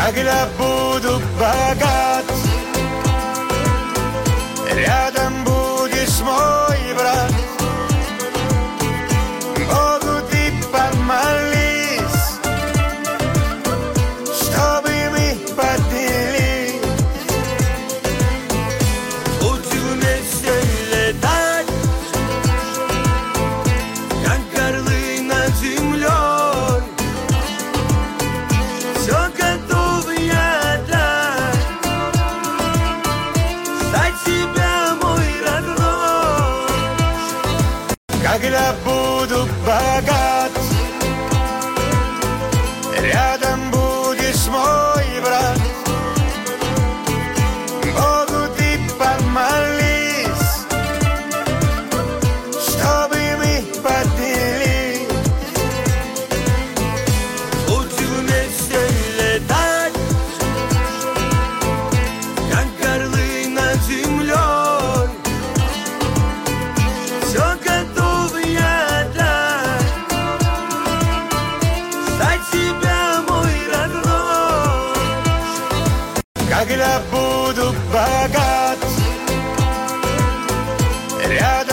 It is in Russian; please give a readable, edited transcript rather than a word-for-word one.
Когда буду богат, рядом будешь мой брат. Богу ты помолись, чтобы мы поделили. Будем вместе летать, как орлы над землей. Все готов я отдать, стать тебя мой родной. Когда буду богат, рядом будешь мой брат. Богу ты помолись, чтобы мы поделили. Будем вместе летать, как орлы над землей. Все готов я отдать, стать тебя мой родной. Когда буду богат, рядом